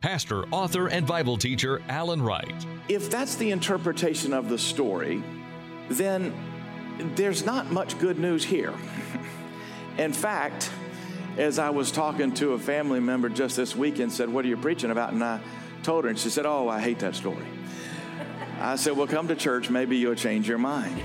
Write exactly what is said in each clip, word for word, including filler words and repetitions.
pastor, author, and Bible teacher Alan Wright. If that's the interpretation of the story, then there's not much good news here. In fact, as I was talking to a family member just this weekend, said, "What are you preaching about?" And I told her, and she said, "Oh, I hate that story." I said, "Well, come to church. Maybe you'll change your mind."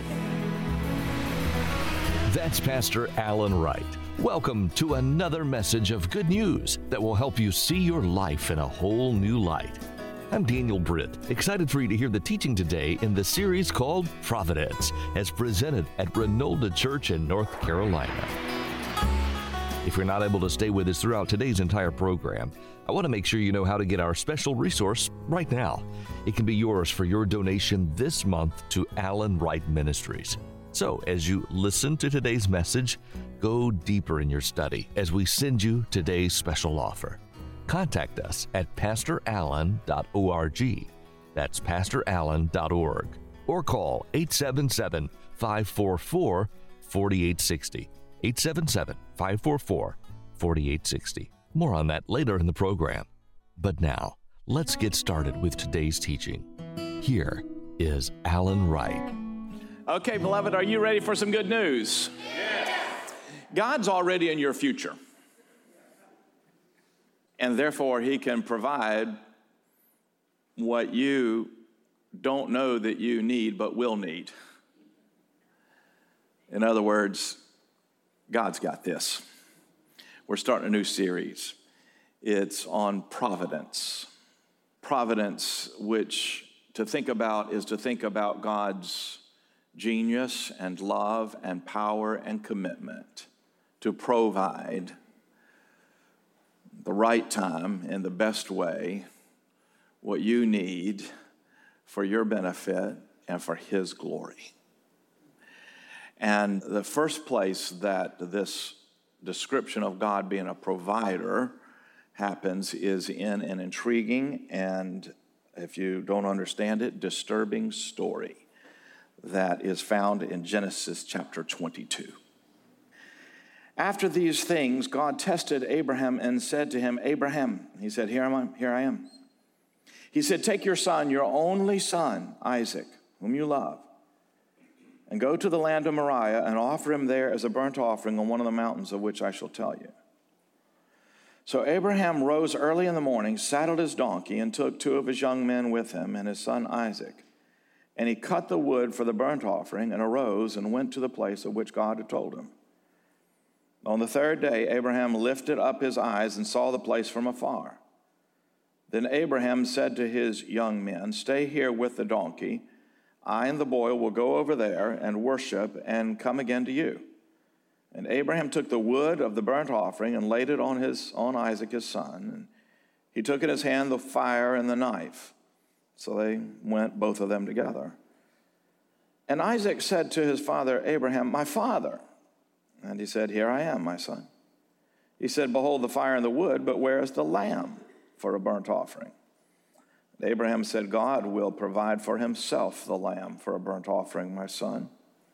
That's Pastor Alan Wright. Welcome to another message of good news that will help you see your life in a whole new light. I'm Daniel Britt, excited for you to hear the teaching today in the series called Providence, as presented at Renolda Church in North Carolina. If you're not able to stay with us throughout today's entire program, I want to make sure you know how to get our special resource right now. It can be yours for your donation this month to Alan Wright Ministries. So, as you listen to today's message, go deeper in your study as we send you today's special offer. Contact us at pastor allen dot org. That's pastor allen dot org. Or call eight seven seven, five four four, four eight six zero. eight seven seven, five four four, four eight six zero. More on that later in the program. But now, let's get started with today's teaching. Here is Alan Wright. Okay, beloved, are you ready for some good news? Yes. God's already in your future. And therefore, He can provide what you don't know that you need, but will need. In other words, God's got this. We're starting a new series. It's on providence. Providence, which to think about is to think about God's genius and love and power and commitment to provide the right time in the best way what you need for your benefit and for His glory. And the first place that this description of God being a provider happens is in an intriguing and, if you don't understand it, disturbing story that is found in Genesis chapter twenty-two. After these things, God tested Abraham and said to him, "Abraham," he said, "Here am I, here I am." He said, "Take your son, your only son, Isaac, whom you love, and go to the land of Moriah and offer him there as a burnt offering on one of the mountains of which I shall tell you." So Abraham rose early in the morning, saddled his donkey, and took two of his young men with him and his son Isaac. And he cut the wood for the burnt offering and arose and went to the place of which God had told him. On the third day, Abraham lifted up his eyes and saw the place from afar. Then Abraham said to his young men, "Stay here with the donkey. I and the boy will go over there and worship and come again to you." And Abraham took the wood of the burnt offering and laid it on his on Isaac his son. And he took in his hand the fire and the knife. So they went, both of them together. And Isaac said to his father Abraham, "My father." And he said, "Here I am, my son." He said, "Behold the fire and the wood, but where is the lamb for a burnt offering?" And Abraham said, "God will provide for Himself the lamb for a burnt offering, my son."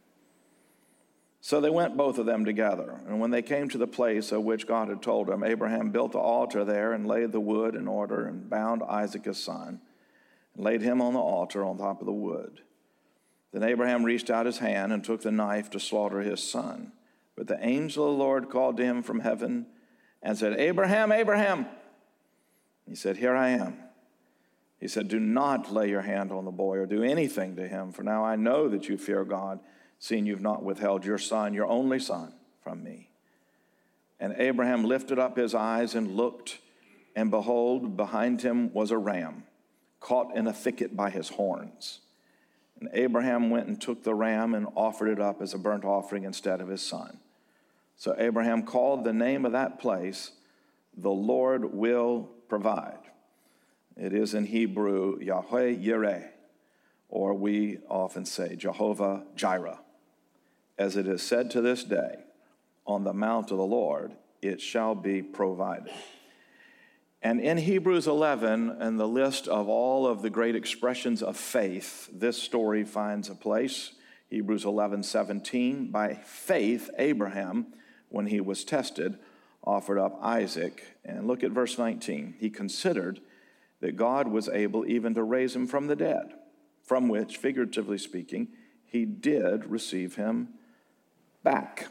So they went, both of them together. And when they came to the place of which God had told him, Abraham built the altar there and laid the wood in order and bound Isaac his son and laid him on the altar on top of the wood. Then Abraham reached out his hand and took the knife to slaughter his son. But the angel of the Lord called to him from heaven and said, "Abraham, Abraham." He said, "Here I am." He said, "Do not lay your hand on the boy or do anything to him, for now I know that you fear God, seeing you've not withheld your son, your only son, from me." And Abraham lifted up his eyes and looked, and behold, behind him was a ram, caught in a thicket by his horns. And Abraham went and took the ram and offered it up as a burnt offering instead of his son. So Abraham called the name of that place, "The Lord will provide." It is in Hebrew, Yahweh Yireh, or we often say Jehovah Jireh. As it is said to this day, on the mount of the Lord it shall be provided. And in Hebrews eleven, in the list of all of the great expressions of faith, this story finds a place. Hebrews eleven seventeen, by faith Abraham, when he was tested, offered up Isaac. And look at verse nineteen. He considered that God was able even to raise him from the dead, from which, figuratively speaking, he did receive him back.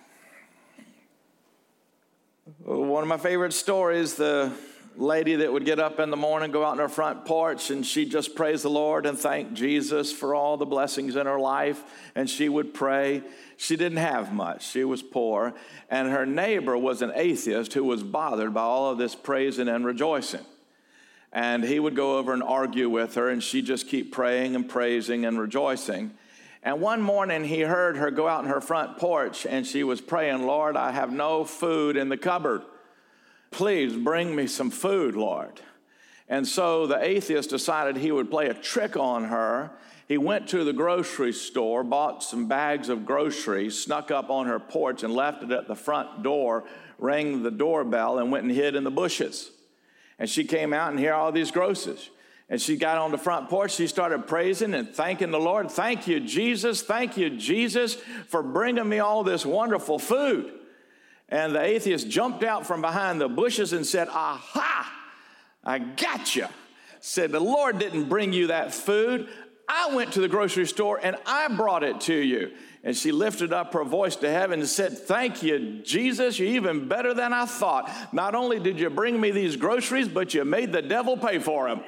One of my favorite stories, the lady that would get up in the morning, go out on her front porch, and she'd just praise the Lord and thank Jesus for all the blessings in her life, and she would pray. She didn't have much. She was poor, and her neighbor was an atheist who was bothered by all of this praising and rejoicing. And he would go over and argue with her, and she'd just keep praying and praising and rejoicing. And one morning, he heard her go out on her front porch, and she was praying, Lord, I have no food in the cupboard. Please bring me some food, Lord. And so the atheist decided he would play a trick on her. He went to the grocery store, bought some bags of groceries, snuck up on her porch and left it at the front door, rang the doorbell, and went and hid in the bushes. And she came out and here all these groceries. And she got on the front porch. She started praising and thanking the Lord. Thank you, Jesus. Thank you, Jesus, for bringing me all this wonderful food. And the atheist jumped out from behind the bushes and said, aha, I got you. Said, the Lord didn't bring you that food. I went to the grocery store and I brought it to you. And she lifted up her voice to heaven and said, thank you, Jesus. You're even better than I thought. Not only did you bring me these groceries, but you made the devil pay for them.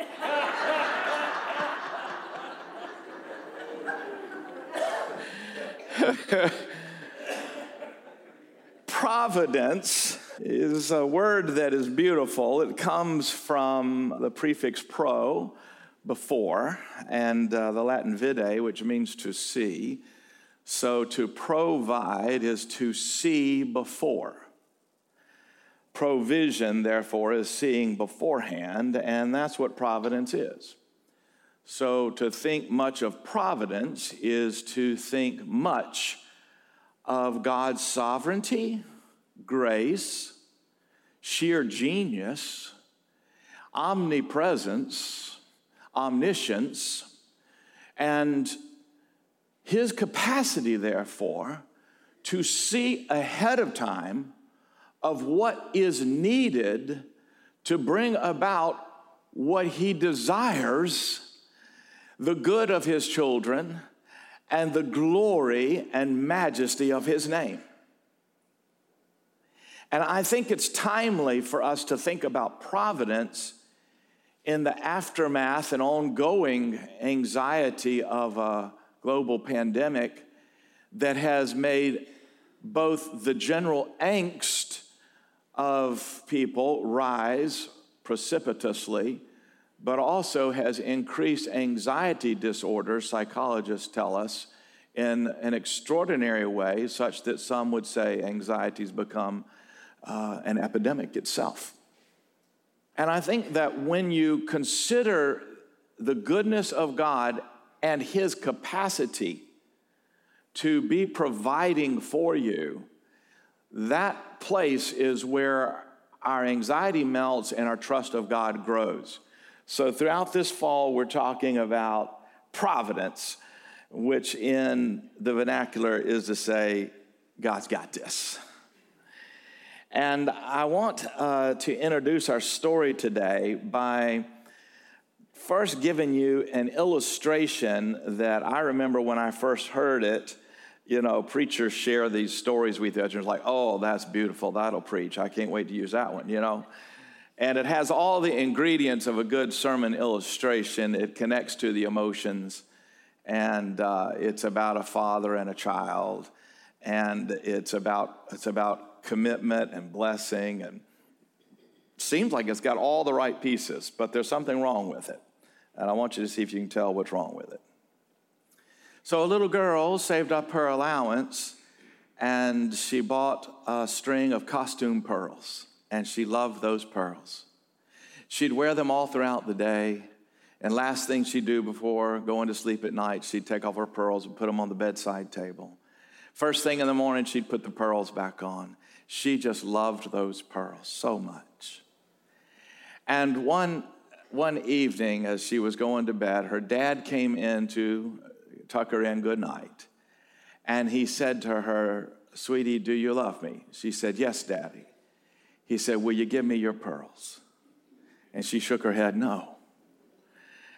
Providence is a word that is beautiful. It comes from the prefix pro, before, and uh, the Latin vide, which means to see. So to provide is to see before. Provision, therefore, is seeing beforehand, and that's what providence is. So to think much of providence is to think much of God's sovereignty, grace, sheer genius, omnipresence, omniscience, and his capacity, therefore, to see ahead of time of what is needed to bring about what he desires, the good of his children, and the glory and majesty of his name. And I think it's timely for us to think about providence in the aftermath and ongoing anxiety of a global pandemic that has made both the general angst of people rise precipitously, but also has increased anxiety disorders, psychologists tell us, in an extraordinary way, such that some would say anxiety's become uh, an epidemic itself. And I think that when you consider the goodness of God and his capacity to be providing for you, that place is where our anxiety melts and our trust of God grows. So throughout this fall, we're talking about providence, which in the vernacular is to say, God's got this. And I want uh, to introduce our story today by first giving you an illustration that I remember when I first heard it. You know, preachers share these stories with each other, like, oh, that's beautiful, that'll preach. I can't wait to use that one, you know. And it has all the ingredients of a good sermon illustration. It connects to the emotions, and uh, it's about a father and a child, and it's about it's about commitment and blessing, and seems like it's got all the right pieces, but there's something wrong with it. And I want you to see if you can tell what's wrong with it. So a little girl saved up her allowance, and she bought a string of costume pearls, and she loved those pearls. She'd wear them all throughout the day, and last thing she'd do before going to sleep at night, she'd take off her pearls and put them on the bedside table. First thing in the morning, she'd put the pearls back on. She just loved those pearls so much. And one, one evening, as she was going to bed, her dad came in to tuck her in good night. And he said to her, sweetie, do you love me? She said, yes, Daddy. He said, will you give me your pearls? And she shook her head, no.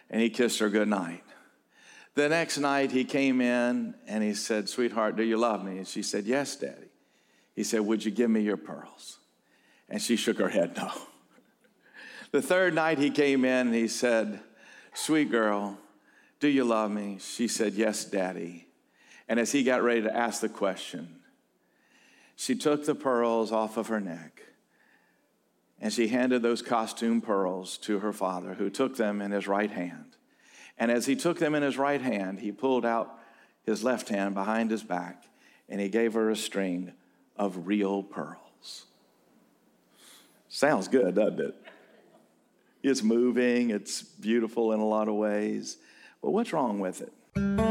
and he kissed her good night. The next night he came in and he said, sweetheart, do you love me? And she said, yes, Daddy. He said, would you give me your pearls? And she shook her head, no. The third night he came in and he said, sweet girl, do you love me? She said, yes, Daddy. And as he got ready to ask the question, she took the pearls off of her neck and she handed those costume pearls to her father, who took them in his right hand. And as he took them in his right hand, he pulled out his left hand behind his back and he gave her a string of real pearls. Sounds good, doesn't it? It's moving, it's beautiful in a lot of ways. But what's wrong with it?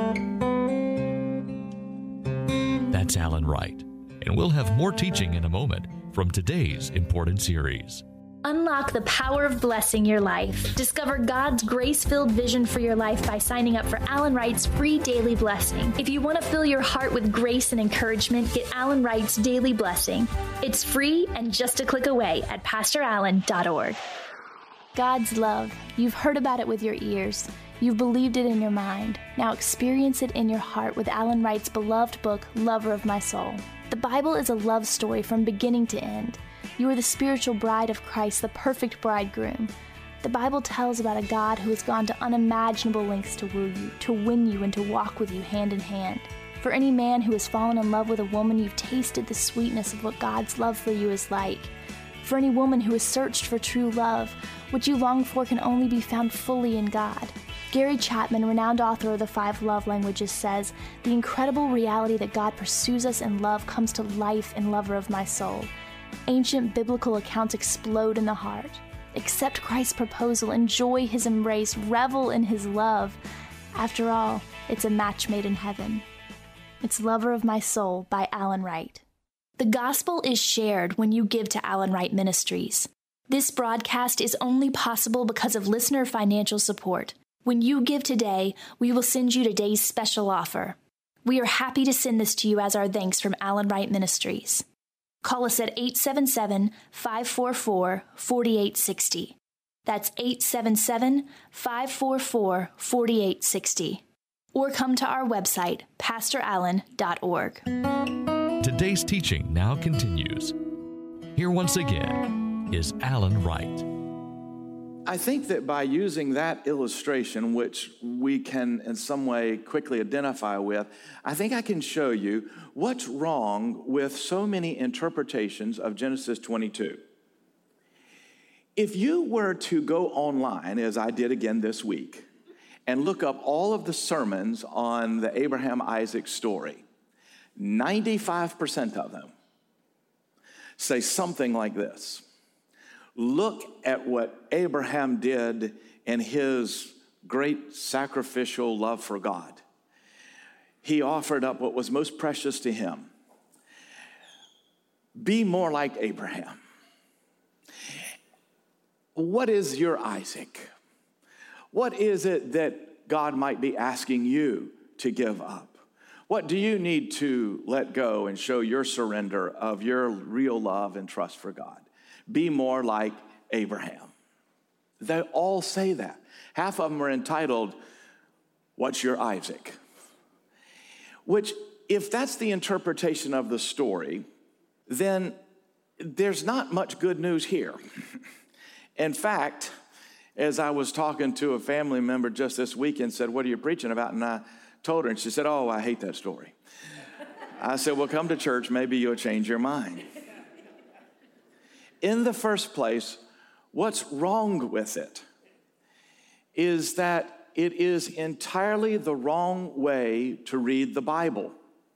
That's Alan Wright. And we'll have more teaching in a moment from today's important series. Unlock the power of blessing your life. Discover God's grace-filled vision for your life by signing up for Alan Wright's free daily blessing. If you want to fill your heart with grace and encouragement, get Alan Wright's daily blessing. It's free and just a click away at pastor allen dot org. God's love. You've heard about it with your ears. You've believed it in your mind. Now experience it in your heart with Alan Wright's beloved book, Lover of My Soul. The Bible is a love story from beginning to end. You are the spiritual bride of Christ, the perfect bridegroom. The Bible tells about a God who has gone to unimaginable lengths to woo you, to win you, and to walk with you hand in hand. For any man who has fallen in love with a woman, you've tasted the sweetness of what God's love for you is like. For any woman who has searched for true love, what you long for can only be found fully in God. Gary Chapman, renowned author of the Five Love Languages, says, the incredible reality that God pursues us in love comes to life in Lover of My Soul. Ancient biblical accounts explode in the heart. Accept Christ's proposal, enjoy his embrace, revel in his love. After all, it's a match made in heaven. It's Lover of My Soul by Alan Wright. The gospel is shared when you give to Alan Wright Ministries. This broadcast is only possible because of listener financial support. When you give today, we will send you today's special offer. We are happy to send this to you as our thanks from Alan Wright Ministries. Call us at eight seven seven, five four four, four eight six zero. That's eight seven seven, five four four, four eight six zero. Or come to our website, pastor allen dot org. Today's teaching now continues. Here once again is Alan Wright. I think that by using that illustration, which we can in some way quickly identify with, I think I can show you what's wrong with so many interpretations of Genesis twenty-two. If you were to go online, as I did again this week, and look up all of the sermons on the Abraham-Isaac story, ninety-five percent of them say something like this. Look at what Abraham did in his great sacrificial love for God. He offered up what was most precious to him. Be more like Abraham. What is your Isaac? What is it that God might be asking you to give up? What do you need to let go and show your surrender of your real love and trust for God? Be more like Abraham. They all say that. Half of them are entitled, What's Your Isaac? Which, if that's the interpretation of the story, then there's not much good news here. In fact, as I was talking to a family member just this weekend, said, what are you preaching about? And I told her, and she said, oh, I hate that story. I said, well, come to church, maybe you'll change your mind. In the first place, what's wrong with it is that it is entirely the wrong way to read the Bible.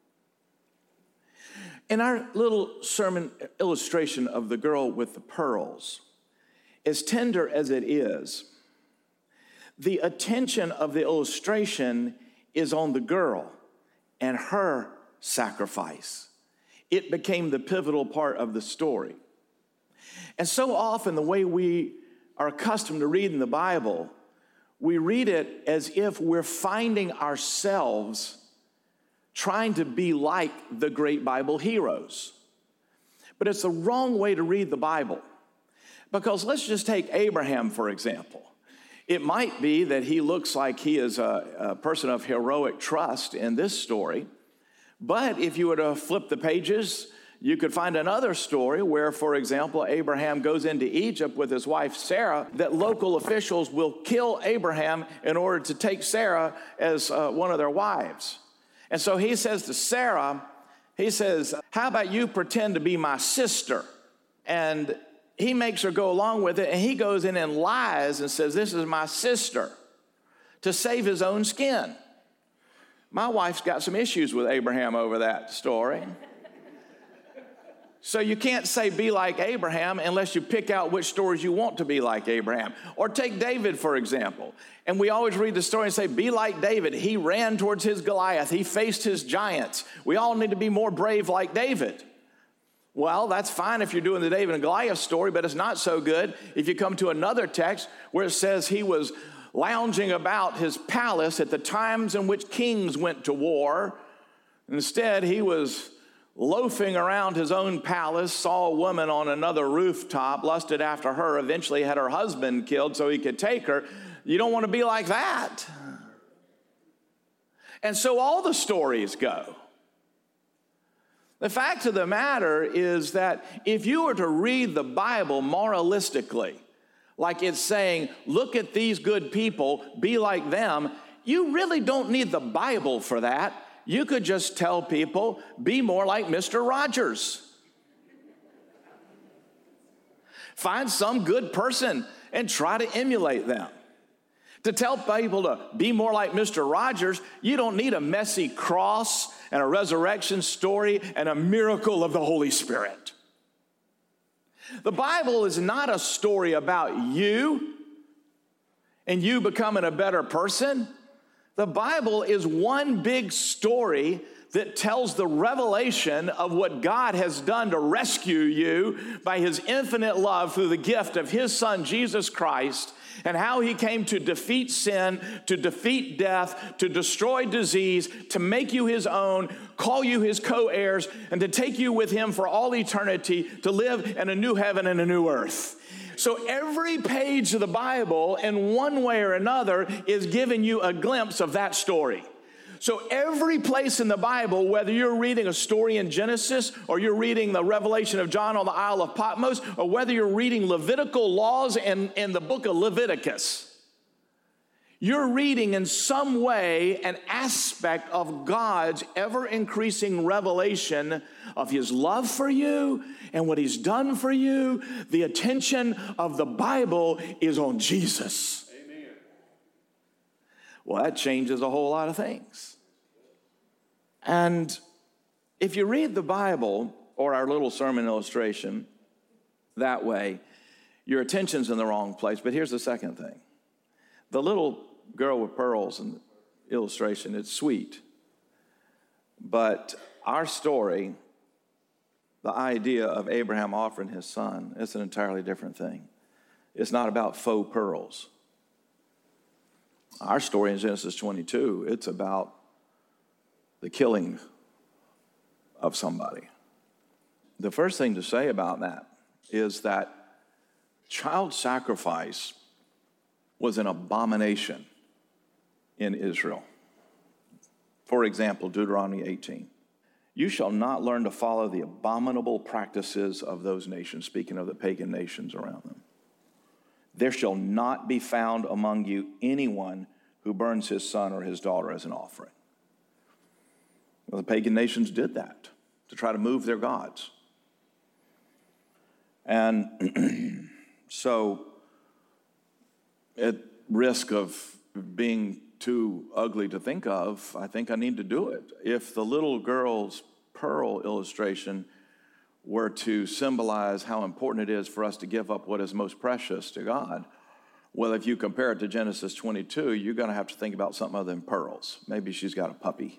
In our little sermon illustration of the girl with the pearls, as tender as it is, the attention of the illustration is on the girl and her sacrifice. It became the pivotal part of the story. And so often, the way we are accustomed to reading the Bible, we read it as if we're finding ourselves trying to be like the great Bible heroes. But it's the wrong way to read the Bible. Because let's just take Abraham, for example. It might be that he looks like he is a, a person of heroic trust in this story. But if you were to flip the pages, you could find another story where, for example, Abraham goes into Egypt with his wife Sarah, that local officials will kill Abraham in order to take Sarah as uh, one of their wives. And so he says to Sarah, he says, how about you pretend to be my sister? And he makes her go along with it, and he goes in and lies and says, this is my sister, to save his own skin. My wife's got some issues with Abraham over that story. So you can't say be like Abraham unless you pick out which stories you want to be like Abraham. Or take David, for example. And we always read the story and say, be like David. He ran towards his Goliath. He faced his giants. We all need to be more brave like David. Well, that's fine if you're doing the David and Goliath story, but it's not so good if you come to another text where it says he was lounging about his palace at the times in which kings went to war. Instead, he was loafing around his own palace, saw a woman on another rooftop, lusted after her, eventually had her husband killed so he could take her. You don't want to be like that. And so all the stories go. The fact of the matter is that if you were to read the Bible moralistically, like it's saying, look at these good people, be like them, you really don't need the Bible for that. You could just tell people, be more like Mister Rogers. Find some good person and try to emulate them. To tell people to be more like Mister Rogers, you don't need a messy cross and a resurrection story and a miracle of the Holy Spirit. The Bible is not a story about you and you becoming a better person. The Bible is one big story that tells the revelation of what God has done to rescue you by his infinite love through the gift of his Son, Jesus Christ, and how he came to defeat sin, to defeat death, to destroy disease, to make you his own, call you his co-heirs, and to take you with him for all eternity, to live in a new heaven and a new earth. So every page of the Bible, in one way or another, is giving you a glimpse of that story. So every place in the Bible, whether you're reading a story in Genesis, or you're reading the revelation of John on the Isle of Patmos, or whether you're reading Levitical laws in, in the book of Leviticus, you're reading in some way an aspect of God's ever-increasing revelation of his love for you and what he's done for you. The attention of the Bible is on Jesus. Amen. Well, that changes a whole lot of things. And if you read the Bible or our little sermon illustration that way, your attention's in the wrong place. But here's the second thing. The little girl with pearls in the illustration, it's sweet. But our story, the idea of Abraham offering his son, it's an entirely different thing. It's not about faux pearls. Our story in Genesis twenty-two, it's about the killing of somebody. The first thing to say about that is that child sacrifice was an abomination in Israel. For example, Deuteronomy eighteen. You shall not learn to follow the abominable practices of those nations, speaking of the pagan nations around them. There shall not be found among you anyone who burns his son or his daughter as an offering. Well, the pagan nations did that to try to move their gods. And so, at risk of being too ugly to think of, I think I need to do it. If the little girl's pearl illustration were to symbolize how important it is for us to give up what is most precious to God, well, if you compare it to Genesis twenty-two, you're going to have to think about something other than pearls. Maybe she's got a puppy.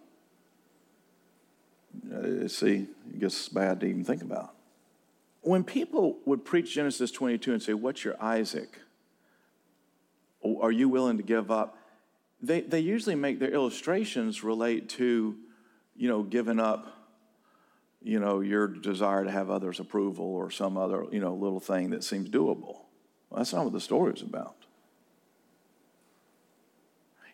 Uh, see, it gets bad to even think about. When people would preach Genesis twenty-two and say, what's your Isaac? Are you willing to give up? They they usually make their illustrations relate to, you know, giving up, you know, your desire to have others' approval or some other, you know, little thing that seems doable. Well, that's not what the story is about.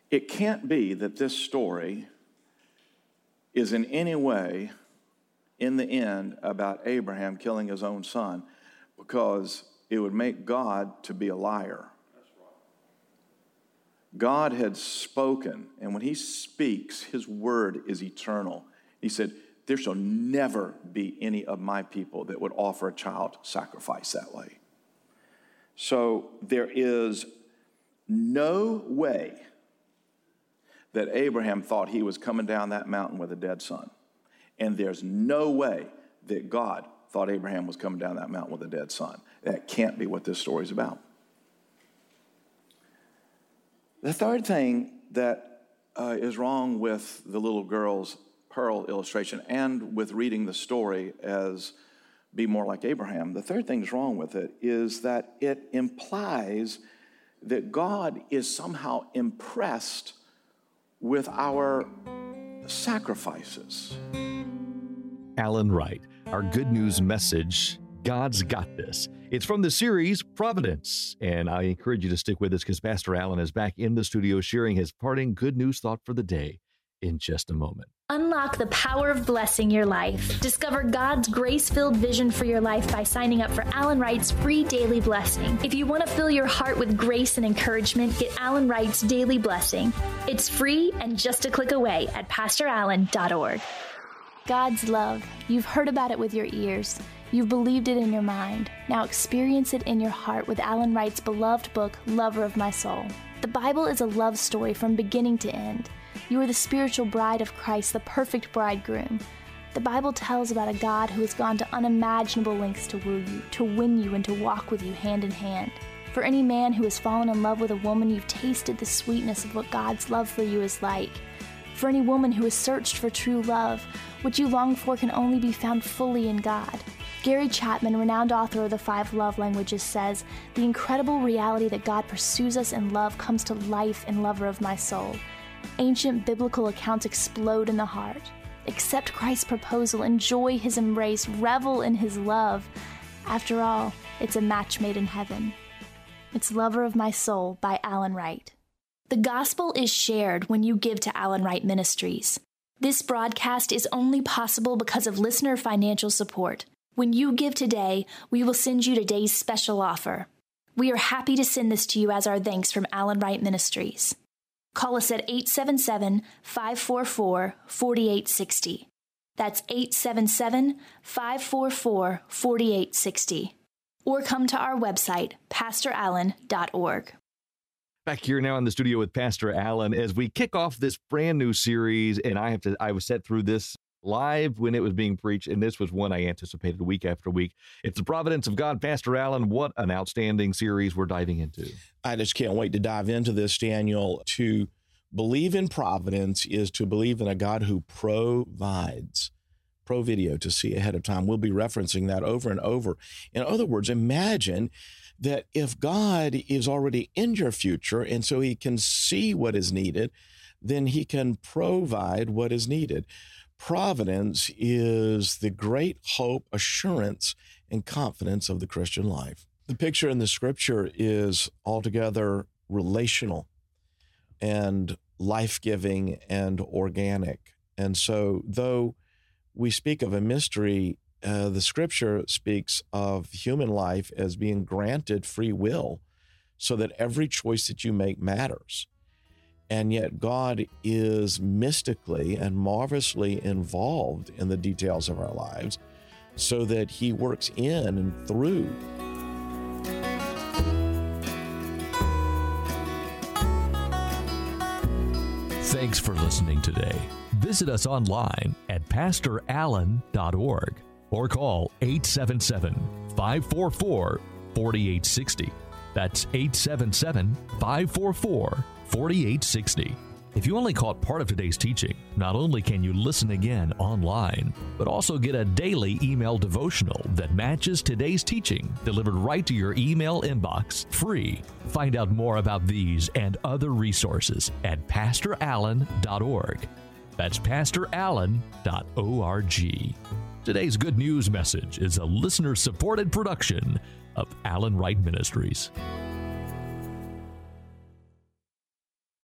It can't be that this story is in any way, in the end, about Abraham killing his own son, because it would make God to be a liar. God had spoken, and when he speaks, his word is eternal. He said, there shall never be any of my people that would offer a child sacrifice that way. So there is no way that Abraham thought he was coming down that mountain with a dead son. And there's no way that God thought Abraham was coming down that mountain with a dead son. That can't be what this story is about. The third thing that uh, is wrong with the little girl's pearl illustration and with reading the story as be more like Abraham, the third thing that's wrong with it is that it implies that God is somehow impressed with our sacrifices. Alan Wright, our good news message, God's got this. It's from the series Providence, and I encourage you to stick with us because Pastor Alan is back in the studio sharing his parting good news thought for the day in just a moment. Unlock the power of blessing your life. Discover God's grace-filled vision for your life by signing up for Alan Wright's free daily blessing. If you want to fill your heart with grace and encouragement, get Alan Wright's daily blessing. It's free and just a click away at pastor allen dot org. God's love. You've heard about it with your ears. You've believed it in your mind. Now experience it in your heart with Alan Wright's beloved book, Lover of My Soul. The Bible is a love story from beginning to end. You are the spiritual bride of Christ, the perfect bridegroom. The Bible tells about a God who has gone to unimaginable lengths to woo you, to win you, and to walk with you hand in hand. For any man who has fallen in love with a woman, you've tasted the sweetness of what God's love for you is like. For any woman who has searched for true love, what you long for can only be found fully in God. Gary Chapman, renowned author of the Five Love Languages, says, the incredible reality that God pursues us in love comes to life in Lover of My Soul. Ancient biblical accounts explode in the heart. Accept Christ's proposal, enjoy his embrace, revel in his love. After all, it's a match made in heaven. It's Lover of My Soul by Alan Wright. The gospel is shared when you give to Alan Wright Ministries. This broadcast is only possible because of listener financial support. When you give today, we will send you today's special offer. We are happy to send this to you as our thanks from Alan Wright Ministries. Call us at eight seven seven, five four four, four eight six zero. That's eight seven seven, five four four, four eight six zero. Or come to our website, pastor allen dot org. Back here now in the studio with Pastor Alan as we kick off this brand new series, and I have to I was set through this live when it was being preached, and this was one I anticipated week after week. It's the Providence of God. Pastor Alan, what an outstanding series we're diving into. I just can't wait to dive into this, Daniel. To believe in providence is to believe in a God who provides. Pro video, to see ahead of time. We'll be referencing that over and over. In other words, imagine that if God is already in your future and so he can see what is needed, then he can provide what is needed. Providence is the great hope, assurance, and confidence of the Christian life. The picture in the scripture is altogether relational and life-giving and organic. And so though we speak of a mystery, uh, the scripture speaks of human life as being granted free will so that every choice that you make matters. And yet God is mystically and marvelously involved in the details of our lives so that he works in and through. Thanks for listening today. Visit us online at pastor allen dot org or call eight seven seven, five four four, four eight six zero. That's eight seven seven, five four four, four eight six zero. If you only caught part of today's teaching, not only can you listen again online, but also get a daily email devotional that matches today's teaching delivered right to your email inbox, free. Find out more about these and other resources at pastor allen dot org. That's pastor allen dot org. Today's good news message is a listener-supported production of Alan Wright Ministries.